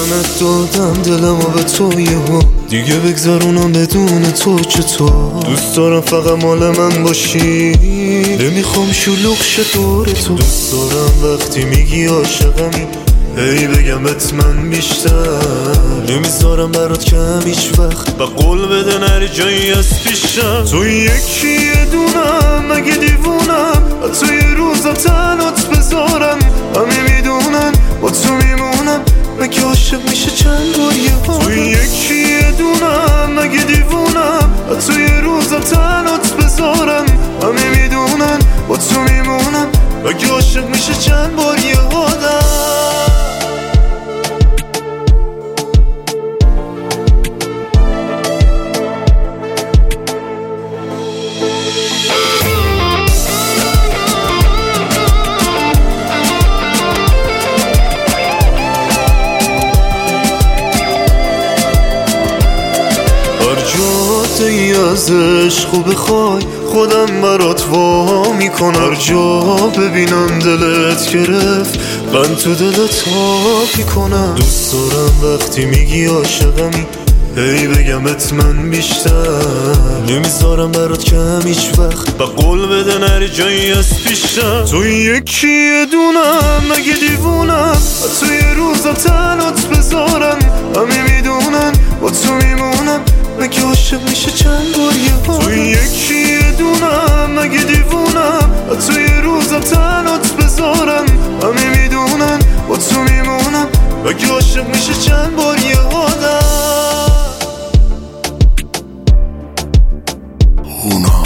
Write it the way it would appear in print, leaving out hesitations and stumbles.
تنت دادم دلمو به تو یهو دیگه بگذرونم بدون تو چطور. دوست دارم فقط مال من باشی، نمیخوام شلوغ شه دور تو. دوست دارم وقتی میگی عاشقمی هی بگم بهت من بیشتر، نمیذارم برات کم هیچ وقت و قول بده نری جایی از پیشم. تو یکی یه دونم مگه دیوونم، حتی یه روزم تنات بذارم. همه میدونن با تو میمونم، مگه عاشق میشه چند بار یه بار. تو یکی یه دونم مگه دیوونم، حتی یه روزم تنات بذارم. همه میدونن با تو میمونم، مگه عاشق میشه چند بار یه آدم. ای از عشق بخوای خودم برات وا میکنم. هر جا ببینم دلت گرفت من تو دلت ها میکنم. دوست دارم وقتی میگی عاشقمی هی بگم بهت من بیشتر، نمیذارم برات کم هیچ وقت و قول بده نری جایی از پیشم. تو یکی یه دونم مگه دیوونم، حتی یه روزم تنات بذارم. همه میدونن با تو میمونم، مگه عاشق میشه چند بار یه بار. تو یکی یه دونم مگه دیوونم، حتی یه روزم تنات بذارم. همه میدونن با تو میمونم، مگه عاشق میشه چند بار یه آدم.